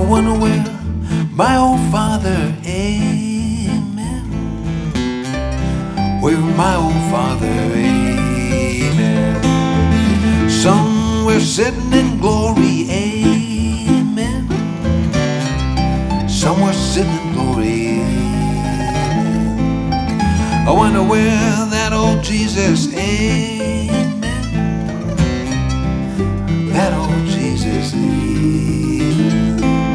wonder where my old father, amen. Where my old father, amen. Somewhere sitting in glory, amen. Somewhere sitting in glory, amen. I wonder where that old Jesus, amen.